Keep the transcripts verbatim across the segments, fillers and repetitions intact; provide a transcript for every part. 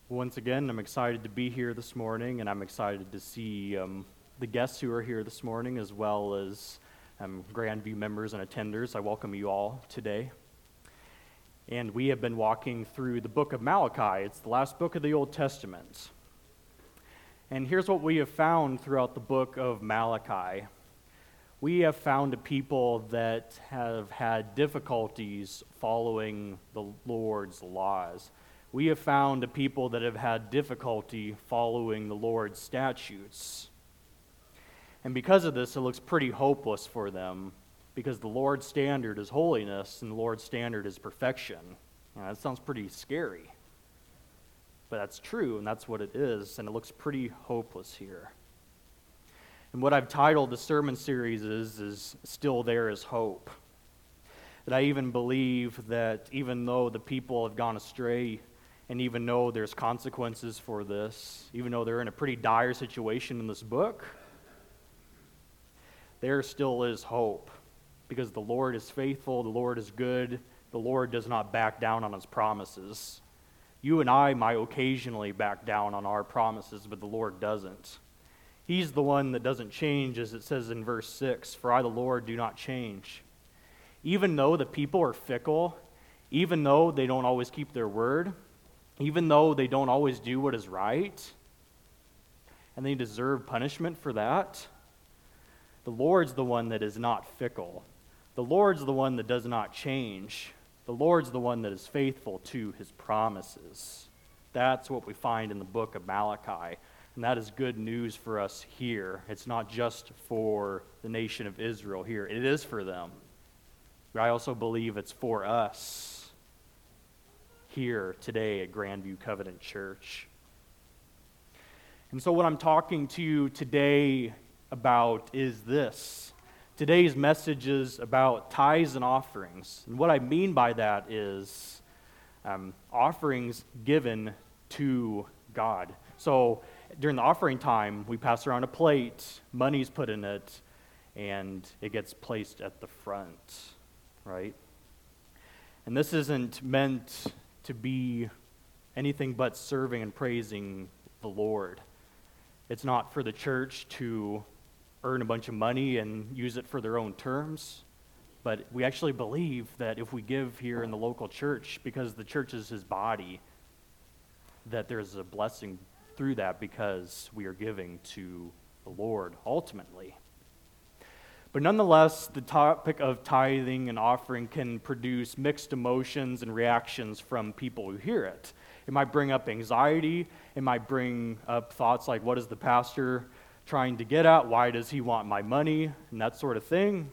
Once again, I'm excited to be here this morning, and I'm excited to see um, the guests who are here this morning, as well as um, Grandview members and attenders. I welcome you all today. And we have been walking through the book of Malachi. It's the last book of the Old Testament. And here's what we have found throughout the book of Malachi. We have found a people that have had difficulties following the Lord's laws. We have found a people that have had difficulty following the Lord's statutes. And because of this, it looks pretty hopeless for them, because the Lord's standard is holiness and the Lord's standard is perfection. Now, that sounds pretty scary, but that's true, and that's what it is, and it looks pretty hopeless here. And what I've titled the sermon series is, is Still There Is Hope. That I even believe that even though the people have gone astray, and even though there's consequences for this, even though they're in a pretty dire situation in this book, there still is hope. Because the Lord is faithful, the Lord is good, the Lord does not back down on his promises. You and I might occasionally back down on our promises, but the Lord doesn't. He's the one that doesn't change, as it says in verse six, "For I, the Lord, do not change." Even though the people are fickle, even though they don't always keep their word, even though they don't always do what is right, and they deserve punishment for that, the Lord's the one that is not fickle. The Lord's the one that does not change. The Lord's the one that is faithful to his promises. That's what we find in the book of Malachi, and that is good news for us here. It's not just for the nation of Israel here. It is for them. But I also believe it's for us here today at Grandview Covenant Church. And so what I'm talking to you today about is this. Today's message is about tithes and offerings. And what I mean by that is um, offerings given to God. So during the offering time, we pass around a plate, money's put in it, and it gets placed at the front, right? And this isn't meant to be anything but serving and praising the Lord. It's not for the church to earn a bunch of money and use it for their own terms, but we actually believe that if we give here in the local church, because the church is his body, that there's a blessing through that because we are giving to the Lord ultimately. But nonetheless, the topic of tithing and offering can produce mixed emotions and reactions from people who hear it. It might bring up anxiety. It might bring up thoughts like, what is the pastor trying to get at? Why does he want my money? And that sort of thing.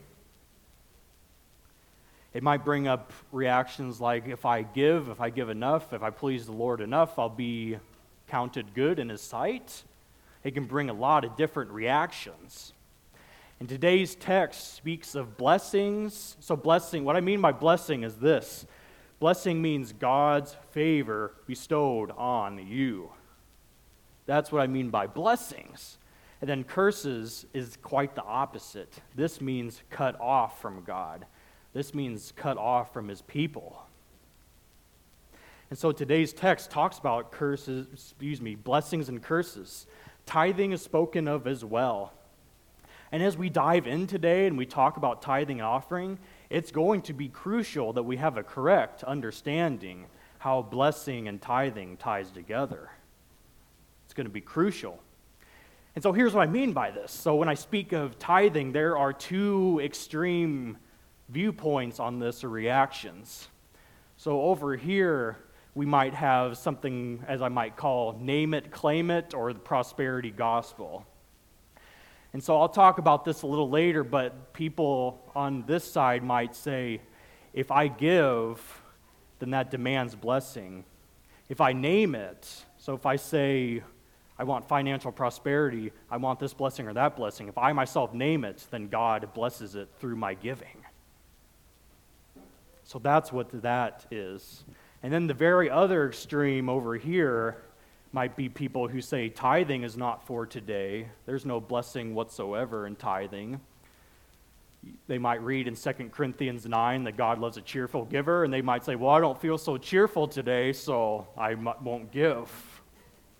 It might bring up reactions like, if I give, if I give enough, if I please the Lord enough, I'll be counted good in his sight. It can bring a lot of different reactions. And today's text speaks of blessings. So blessing, what I mean by blessing is this. Blessing means God's favor bestowed on you. That's what I mean by blessings. And then curses is quite the opposite. This means cut off from God. This means cut off from his people. And so today's text talks about curses, excuse me, blessings and curses. Tithing is spoken of as well. And as we dive in today and we talk about tithing and offering, it's going to be crucial that we have a correct understanding how blessing and tithing ties together. It's going to be crucial. And so here's what I mean by this. So when I speak of tithing, there are two extreme viewpoints on this, or reactions. So over here, we might have something, as I might call, name it, claim it, or the prosperity gospel. And so I'll talk about this a little later, but people on this side might say, if I give, then that demands blessing. If I name it, so if I say, I want financial prosperity, I want this blessing or that blessing, if I myself name it, then God blesses it through my giving. So that's what that is. And then the very other extreme over here might be people who say tithing is not for today. There's no blessing whatsoever in tithing. They might read in Second Corinthians nine that God loves a cheerful giver, and they might say, well, I don't feel so cheerful today, so I won't give.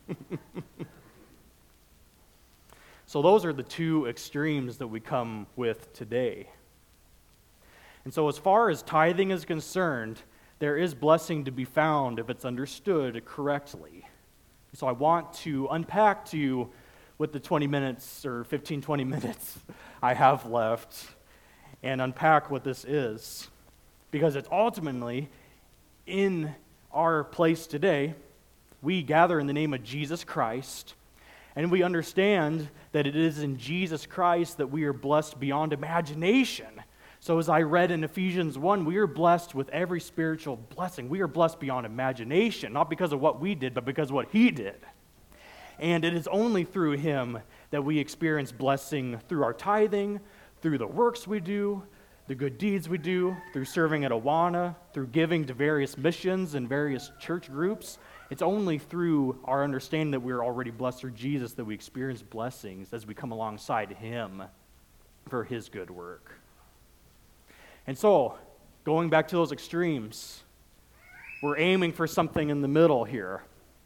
So those are the two extremes that we come with today. And so as far as tithing is concerned, there is blessing to be found if it's understood correctly. So I want to unpack to you with the twenty minutes or fifteen, twenty minutes I have left and unpack what this is. Because it's ultimately in our place today, we gather in the name of Jesus Christ, and we understand that it is in Jesus Christ that we are blessed beyond imagination. So as I read in Ephesians one, we are blessed with every spiritual blessing. We are blessed beyond imagination, not because of what we did, but because of what He did. And it is only through Him that we experience blessing through our tithing, through the works we do, the good deeds we do, through serving at Awana, through giving to various missions and various church groups. It's only through our understanding that we're already blessed through Jesus that we experience blessings as we come alongside Him for His good work. And so, going back to those extremes, we're aiming for something in the middle here.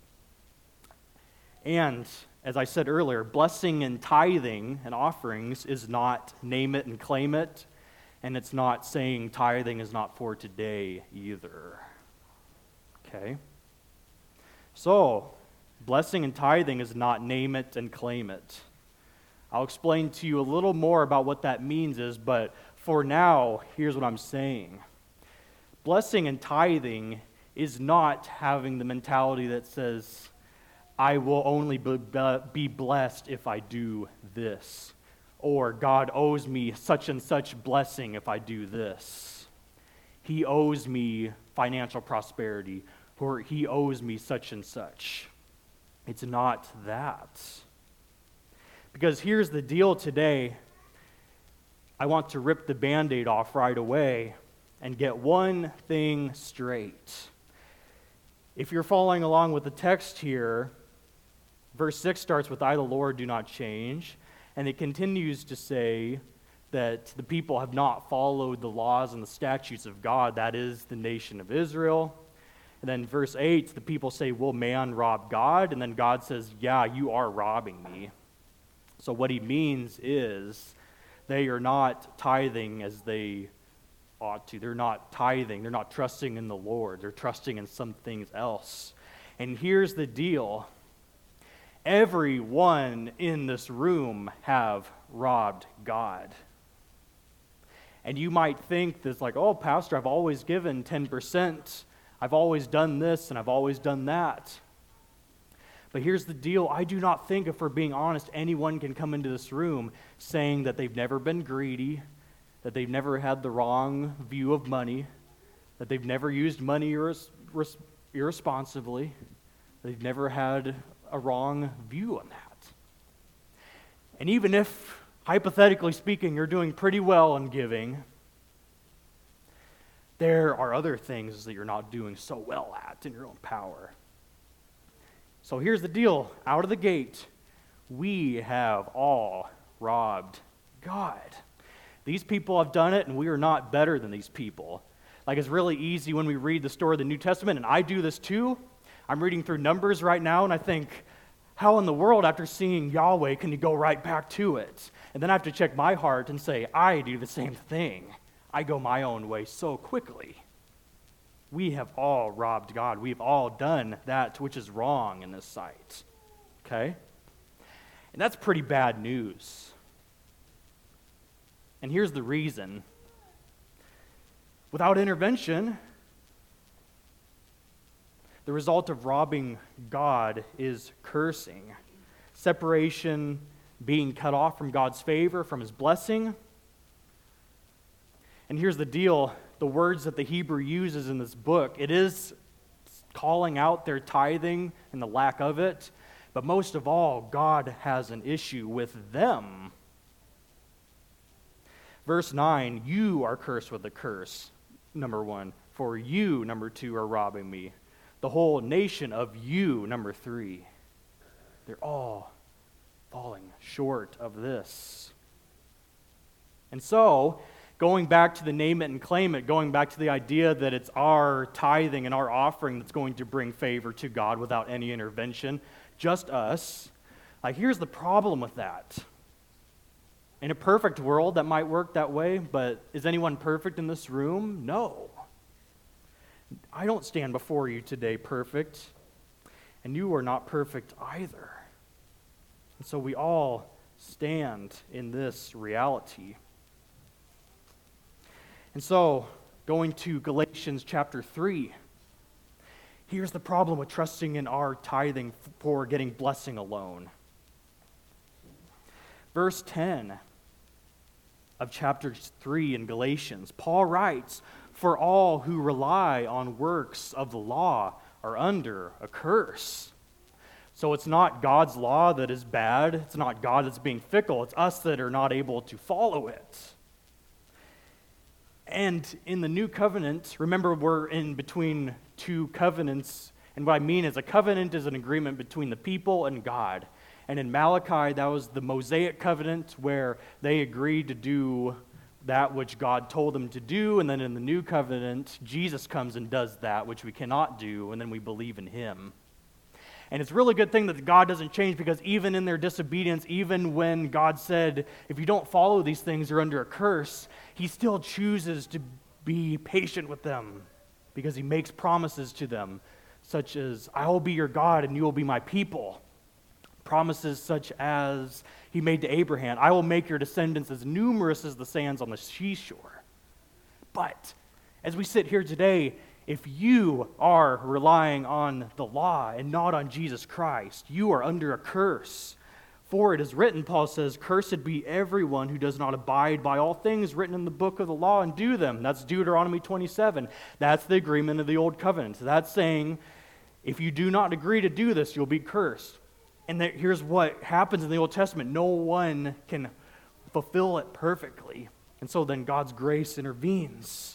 And, as I said earlier, blessing and tithing and offerings is not name it and claim it, and it's not saying tithing is not for today either. Okay? So, blessing and tithing is not name it and claim it. I'll explain to you a little more about what that means is, but for now, here's what I'm saying. Blessing and tithing is not having the mentality that says, I will only be blessed if I do this, or God owes me such and such blessing if I do this. He owes me financial prosperity, or He owes me such and such. It's not that. Because here's the deal today. I want to rip the Band-Aid off right away and get one thing straight. If you're following along with the text here, verse six starts with, I, the Lord, do not change. And it continues to say that the people have not followed the laws and the statutes of God. That is the nation of Israel. And then verse eight, the people say, will man rob God? And then God says, yeah, you are robbing me. So what He means is, they are not tithing as they ought to. They're not tithing. They're not trusting in the Lord. They're trusting in something else. And here's the deal. Everyone in this room have robbed God. And you might think this like, oh, Pastor, I've always given ten percent. I've always done this and I've always done that. But here's the deal. I do not think, if we're being honest, anyone can come into this room saying that they've never been greedy, that they've never had the wrong view of money, that they've never used money irres- res- irresponsibly, that they've never had a wrong view on that. And even if, hypothetically speaking, you're doing pretty well in giving, there are other things that you're not doing so well at in your own power. So here's the deal. Out of the gate, we have all robbed God. These people have done it, and we are not better than these people. Like, it's really easy when we read the story of the New Testament, and I do this too. I'm reading through Numbers right now, and I think, how in the world, after seeing Yahweh, can you go right back to it? And then I have to check my heart and say, I do the same thing. I go my own way so quickly. We have all robbed God. We've all done that which is wrong in His sight. Okay? And that's pretty bad news. And here's the reason. Without intervention, the result of robbing God is cursing. Separation, being cut off from God's favor, from His blessing. And here's the deal. The words that the Hebrew uses in this book, it is calling out their tithing and the lack of it, but most of all, God has an issue with them. Verse nine, you are cursed with a curse, number one. For you, number two, are robbing me. The whole nation of you, number three. They're all falling short of this. And so, going back to the name it and claim it, going back to the idea that it's our tithing and our offering that's going to bring favor to God without any intervention, just us. Like, here's the problem with that. In a perfect world, that might work that way, but is anyone perfect in this room? No. I don't stand before you today perfect, and you are not perfect either. And so we all stand in this reality. And so, going to Galatians chapter three, here's the problem with trusting in our tithing for getting blessing alone. Verse ten of chapter three in Galatians, Paul writes, "For all who rely on works of the law are under a curse." So it's not God's law that is bad. It's not God that's being fickle. It's us that are not able to follow it. And in the new covenant, remember we're in between two covenants. And what I mean is a covenant is an agreement between the people and God. And in Malachi, that was the Mosaic covenant where they agreed to do that which God told them to do. And then in the new covenant, Jesus comes and does that which we cannot do, and then we believe in him. And it's a really good thing that God doesn't change, because even in their disobedience, even when God said, if you don't follow these things, you're under a curse, he still chooses to be patient with them because he makes promises to them, such as, I will be your God and you will be my people. Promises such as he made to Abraham, I will make your descendants as numerous as the sands on the seashore. But as we sit here today, if you are relying on the law and not on Jesus Christ, you are under a curse. For it is written, Paul says, cursed be everyone who does not abide by all things written in the book of the law and do them. That's Deuteronomy twenty-seven. That's the agreement of the old covenant. That's saying, if you do not agree to do this, you'll be cursed. And that, here's what happens in the Old Testament. No one can fulfill it perfectly. And so then God's grace intervenes.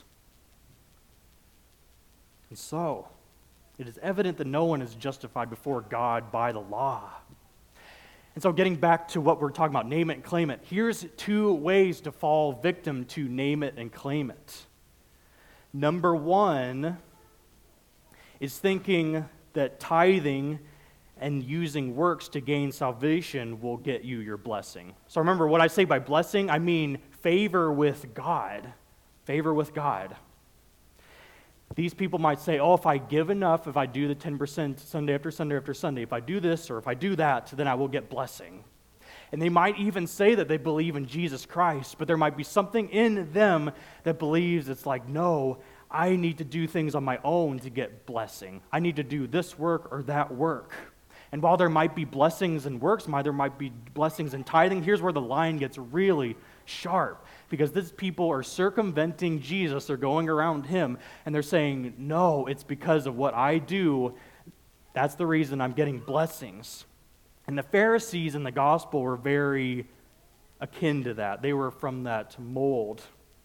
And so, it is evident that no one is justified before God by the law. And so getting back to what we're talking about, name it and claim it, here's two ways to fall victim to name it and claim it. Number one is thinking that tithing and using works to gain salvation will get you your blessing. So remember, what I say by blessing, I mean favor with God. Favor with God. These people might say, oh, if I give enough, if I do the ten percent Sunday after Sunday after Sunday, if I do this or if I do that, then I will get blessing. And they might even say that they believe in Jesus Christ, but there might be something in them that believes it's like, no, I need to do things on my own to get blessing. I need to do this work or that work. And while there might be blessings in works, there might be blessings in tithing, here's where the line gets really sharp. Because these people are circumventing Jesus, they're going around him, and they're saying, no, it's because of what I do. That's the reason I'm getting blessings. And the Pharisees in the gospel were very akin to that. They were from that mold.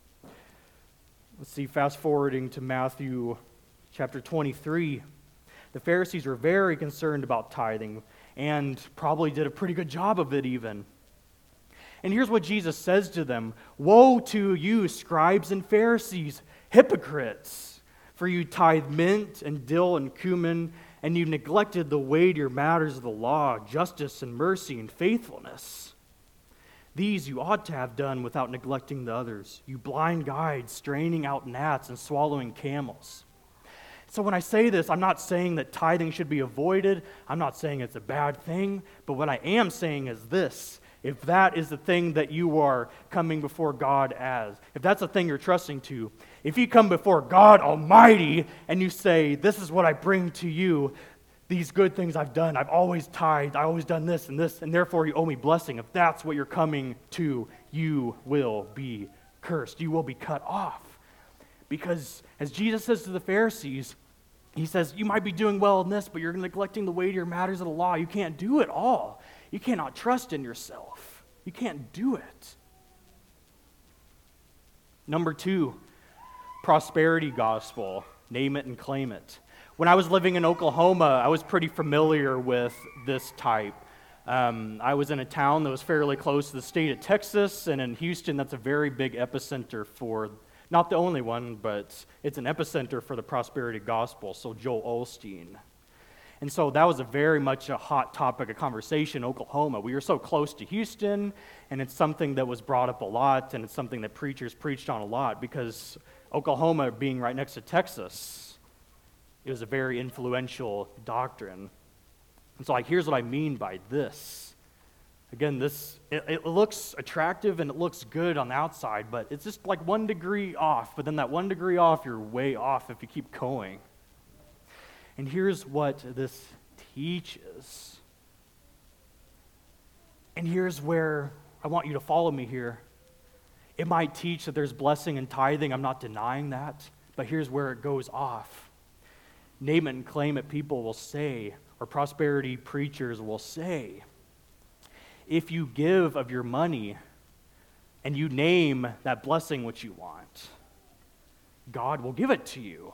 Let's see, fast forwarding to Matthew chapter twenty-three. The Pharisees were very concerned about tithing and probably did a pretty good job of it even. And here's what Jesus says to them. Woe to you, scribes and Pharisees, hypocrites! For you tithe mint and dill and cumin, and you neglected the weightier matters of the law, justice and mercy and faithfulness. These you ought to have done without neglecting the others. You blind guides, straining out gnats and swallowing camels. So when I say this, I'm not saying that tithing should be avoided. I'm not saying it's a bad thing. But what I am saying is this. If that is the thing that you are coming before God as, if that's the thing you're trusting to, if you come before God Almighty and you say, this is what I bring to you, these good things I've done, I've always tithed, I've always done this and this, and therefore you owe me blessing. If that's what you're coming to, you will be cursed. You will be cut off. Because as Jesus says to the Pharisees, he says, you might be doing well in this, but you're neglecting the weightier matters of the law. You can't do it all. You cannot trust in yourself. You can't do it. Number two, prosperity gospel. Name it and claim it. When I was living in Oklahoma, I was pretty familiar with this type. Um, I was in a town that was fairly close to the state of Texas, and in Houston, that's a very big epicenter for, not the only one, but it's an epicenter for the prosperity gospel, so Joel Osteen. And so that was a very much a hot topic of conversation in Oklahoma. We were so close to Houston, and it's something that was brought up a lot, and it's something that preachers preached on a lot, because Oklahoma being right next to Texas, it was a very influential doctrine. And so like, here's what I mean by this. Again, this it, it looks attractive and it looks good on the outside, but it's just like one degree off. But then that one degree off, you're way off if you keep going. And here's what this teaches. And here's where I want you to follow me here. It might teach that there's blessing and tithing. I'm not denying that. But here's where it goes off. Name it and claim it people will say, or prosperity preachers will say, if you give of your money and you name that blessing which you want, God will give it to you.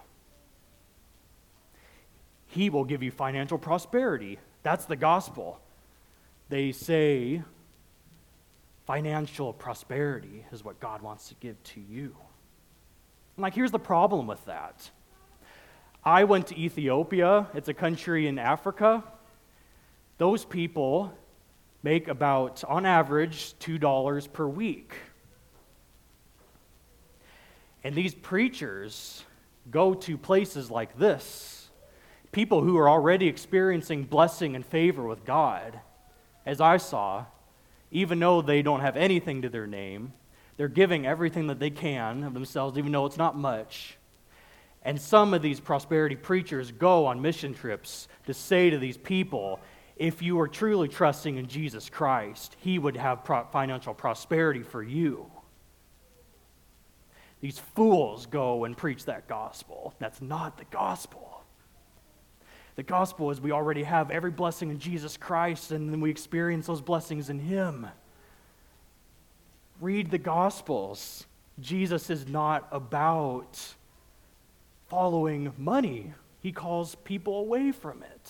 He will give you financial prosperity. That's the gospel. They say financial prosperity is what God wants to give to you. And like, here's the problem with that. I went to Ethiopia. It's a country in Africa. Those people make about, on average, two dollars per week. And these preachers go to places like this, people who are already experiencing blessing and favor with God, as I saw, even though they don't have anything to their name, they're giving everything that they can of themselves, even though it's not much. And some of these prosperity preachers go on mission trips to say to these people, if you are truly trusting in Jesus Christ, He would have pro- financial prosperity for you. These fools go and preach that gospel. That's not the gospel. The gospel is we already have every blessing in Jesus Christ, and then we experience those blessings in Him. Read the Gospels. Jesus is not about following money. He calls people away from it.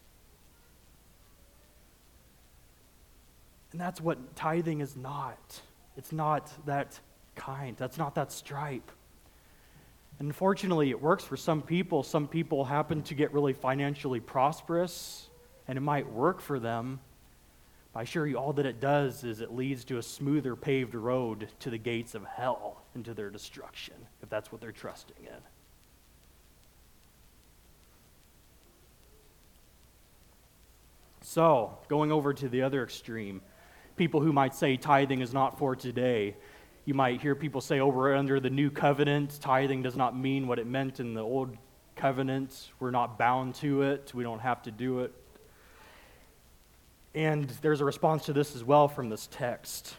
And that's what tithing is not. It's not that kind. That's not that stripe. And unfortunately, it works for some people. Some people happen to get really financially prosperous, and it might work for them. But I assure you, all that it does is it leads to a smoother paved road to the gates of hell and to their destruction, if that's what they're trusting in. So, going over to the other extreme, people who might say tithing is not for today. You might hear people say, oh, we're under the new covenant. Tithing does not mean what it meant in the old covenant. We're not bound to it. We don't have to do it. And there's a response to this as well from this text.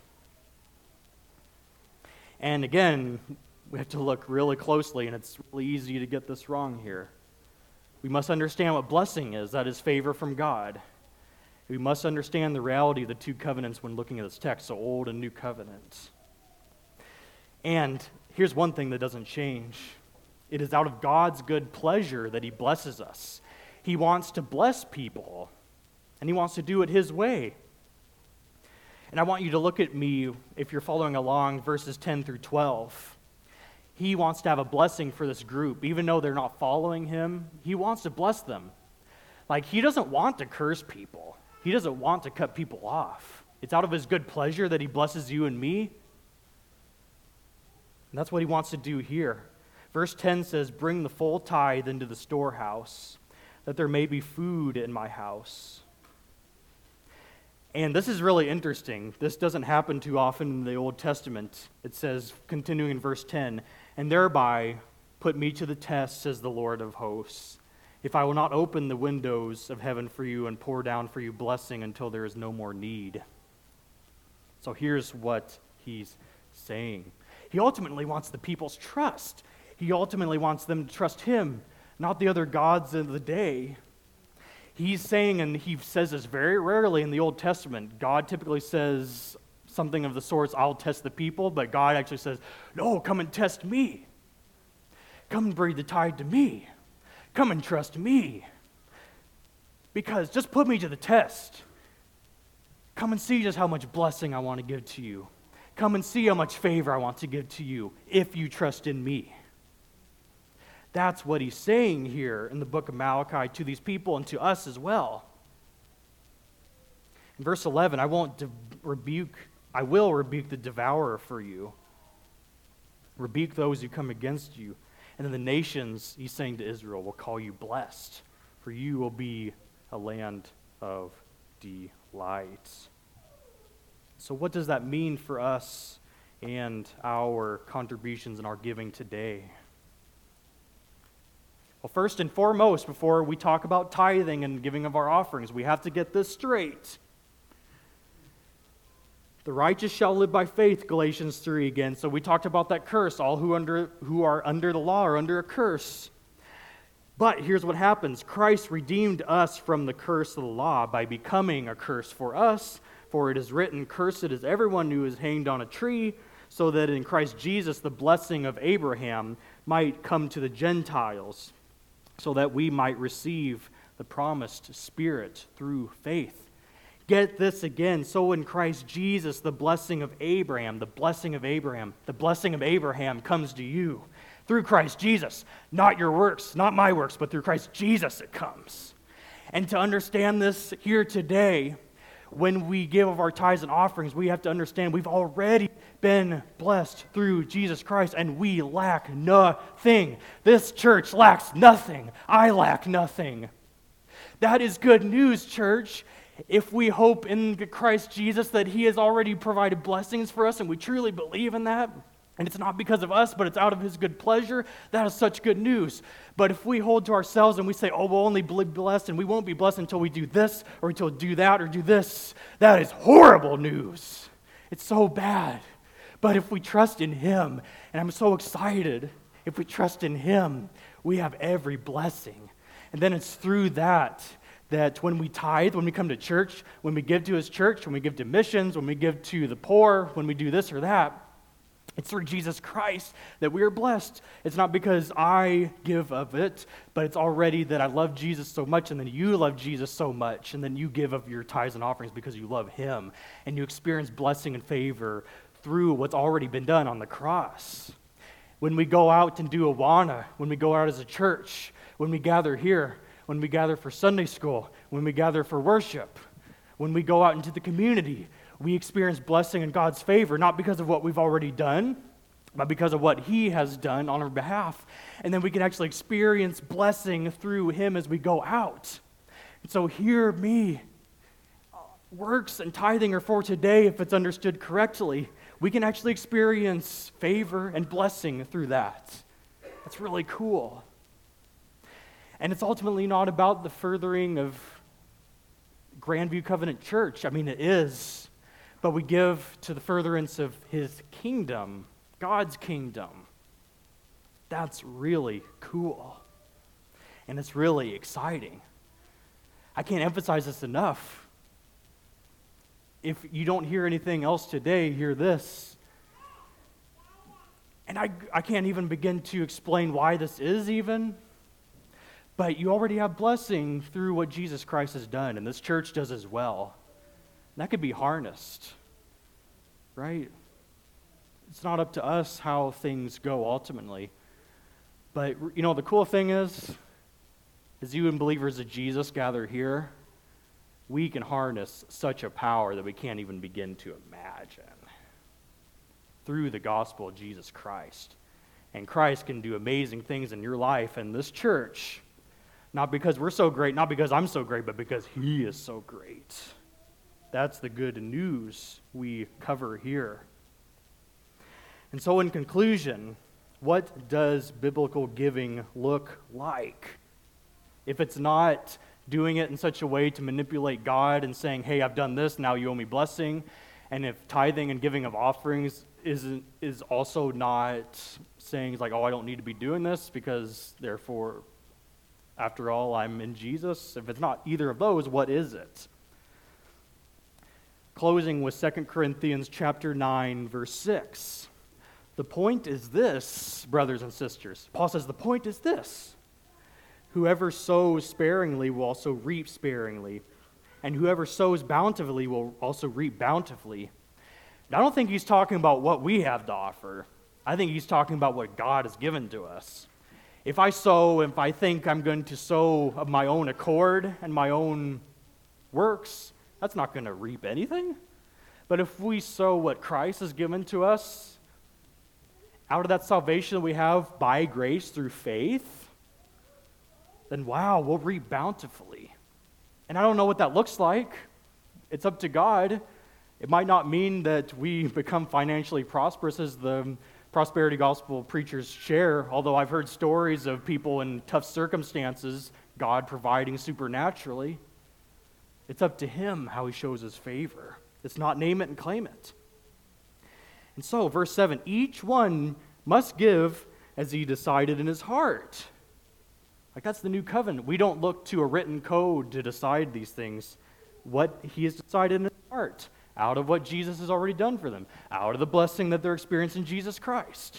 And again, we have to look really closely, and it's really easy to get this wrong here. We must understand what blessing is. That is favor from God. We must understand the reality of the two covenants when looking at this text, so old and new covenant. And here's one thing that doesn't change. It is out of God's good pleasure that He blesses us. He wants to bless people, and He wants to do it His way. And I want you to look at me, if you're following along, verses ten through twelve. He wants to have a blessing for this group. Even though they're not following Him, He wants to bless them. Like, He doesn't want to curse people. He doesn't want to cut people off. It's out of His good pleasure that He blesses you and me. And that's what He wants to do here. Verse ten says, bring the full tithe into the storehouse, that there may be food in my house. And this is really interesting. This doesn't happen too often in the Old Testament. It says, continuing in verse ten, and thereby put me to the test, says the Lord of hosts, if I will not open the windows of heaven for you and pour down for you blessing until there is no more need. So here's what He's saying. He ultimately wants the people's trust. He ultimately wants them to trust Him, not the other gods of the day. He's saying, and He says this very rarely in the Old Testament, God typically says something of the sorts, I'll test the people, but God actually says, no, come and test me. Come and bring the tithe to me. Come and trust me. Because just put me to the test. Come and see just how much blessing I want to give to you. Come and see how much favor I want to give to you if you trust in me. That's what he's saying here in the book of Malachi to these people and to us as well. In verse eleven, I won't de- rebuke, I will rebuke the devourer for you. Rebuke those who come against you. And then the nations, he's saying to Israel, will call you blessed, for you will be a land of delight. So what does that mean for us and our contributions and our giving today? Well, first and foremost, before we talk about tithing and giving of our offerings, we have to get this straight. The righteous shall live by faith, Galatians three again. So we talked about that curse. All who under who are under the law are under a curse. But here's what happens. Christ redeemed us from the curse of the law by becoming a curse for us. For it is written, cursed is everyone who is hanged on a tree, so that in Christ Jesus the blessing of Abraham might come to the Gentiles, so that we might receive the promised Spirit through faith. Get this again. So in Christ Jesus, the blessing of Abraham, the blessing of Abraham, the blessing of Abraham comes to you. Through Christ Jesus. Not your works, not my works, but through Christ Jesus it comes. And to understand this here today, when we give of our tithes and offerings, we have to understand we've already been blessed through Jesus Christ, and we lack nothing. This church lacks nothing. I lack nothing. That is good news, church. If we hope in Christ Jesus that he has already provided blessings for us, and we truly believe in that, and it's not because of us, but it's out of his good pleasure, that is such good news. But if we hold to ourselves and we say, oh, we'll only be blessed, and we won't be blessed until we do this, or until we do that, or do this, that is horrible news. It's so bad. But if we trust in him, and I'm so excited, if we trust in him, we have every blessing. And then it's through that that when we tithe, when we come to church, when we give to his church, when we give to missions, when we give to the poor, when we do this or that, it's through Jesus Christ that we are blessed. It's not because I give of it, but it's already that I love Jesus so much, and then you love Jesus so much, and then you give of your tithes and offerings because you love him, and you experience blessing and favor through what's already been done on the cross. When we go out and do Awana, when we go out as a church, when we gather here, when we gather for Sunday school, when we gather for worship, when we go out into the community, we experience blessing and God's favor, not because of what we've already done, but because of what he has done on our behalf. And then we can actually experience blessing through him as we go out. And so hear me. Works and tithing are for today if it's understood correctly. We can actually experience favor and blessing through that. That's really cool. And it's ultimately not about the furthering of Grandview Covenant Church. I mean, it is. But we give to the furtherance of his kingdom, God's kingdom. That's really cool. And it's really exciting. I can't emphasize this enough. If you don't hear anything else today, hear this. And I, I can't even begin to explain why this is even. But you already have blessing through what Jesus Christ has done, and this church does as well. And that could be harnessed, right? It's not up to us how things go ultimately. But, you know, the cool thing is, as you and believers of Jesus gather here, we can harness such a power that we can't even begin to imagine through the gospel of Jesus Christ. And Christ can do amazing things in your life and this church. Not because we're so great, not because I'm so great, but because he is so great. That's the good news we cover here. And so in conclusion, what does biblical giving look like? If it's not doing it in such a way to manipulate God and saying, hey, I've done this, now you owe me blessing, and if tithing and giving of offerings isn't is also not saying like, oh, I don't need to be doing this because therefore, after all, I'm in Jesus. If it's not either of those, what is it? Closing with Second Corinthians chapter nine, verse six. The point is this, brothers and sisters. Paul says the point is this. Whoever sows sparingly will also reap sparingly, and whoever sows bountifully will also reap bountifully. And I don't think he's talking about what we have to offer. I think he's talking about what God has given to us. If I sow, if I think I'm going to sow of my own accord and my own works, that's not going to reap anything. But if we sow what Christ has given to us, out of that salvation that we have by grace through faith, then wow, we'll reap bountifully. And I don't know what that looks like. It's up to God. It might not mean that we become financially prosperous as the prosperity gospel preachers share, although I've heard stories of people in tough circumstances, God providing supernaturally. It's up to him how he shows his favor. It's not name it and claim it. And so, verse seven, each one must give as he decided in his heart. Like, that's the new covenant. We don't look to a written code to decide these things. What he has decided in his heart, out of what Jesus has already done for them, out of the blessing that they're experiencing in Jesus Christ.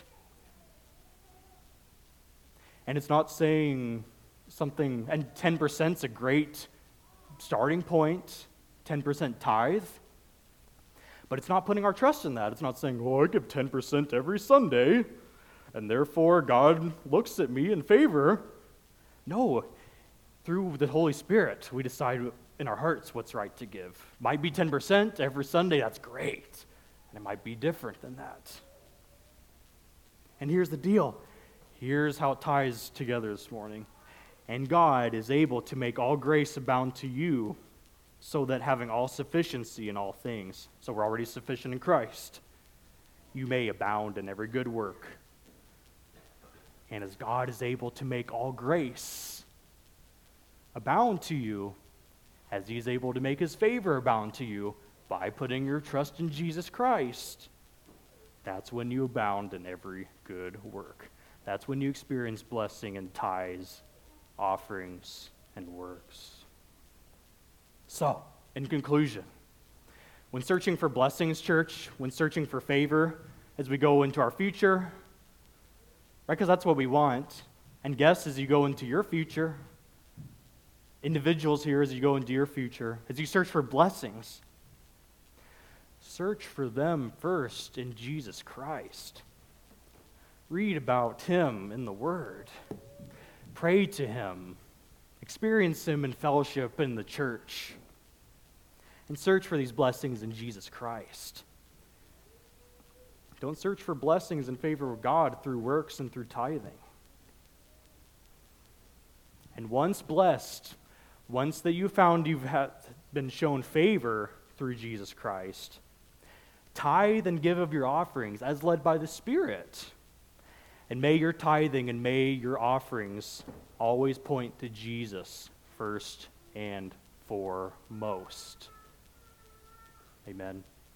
And it's not saying something, and ten percent is a great starting point, ten percent tithe. But it's not putting our trust in that. It's not saying, oh, I give ten percent every Sunday, and therefore God looks at me in favor. No, through the Holy Spirit, we decide in our hearts what's right to give. Might be ten percent every Sunday, that's great. And it might be different than that. And here's the deal. Here's how it ties together this morning. And God is able to make all grace abound to you, so that having all sufficiency in all things, so we're already sufficient in Christ, you may abound in every good work. And as God is able to make all grace abound to you, as he is able to make his favor abound to you by putting your trust in Jesus Christ, that's when you abound in every good work. That's when you experience blessing in tithes, offerings, and works. So, in conclusion, when searching for blessings, church, when searching for favor as we go into our future, right, because that's what we want, and guests, as you go into your future, individuals here as you go into your future, as you search for blessings, search for them first in Jesus Christ. Read about him in the Word. Pray to him. Experience him in fellowship in the church. And search for these blessings in Jesus Christ. Don't search for blessings in favor of God through works and through tithing. And once blessed, once that you found you've been shown favor through Jesus Christ, tithe and give of your offerings as led by the Spirit. And may your tithing and may your offerings always point to Jesus first and foremost. Amen.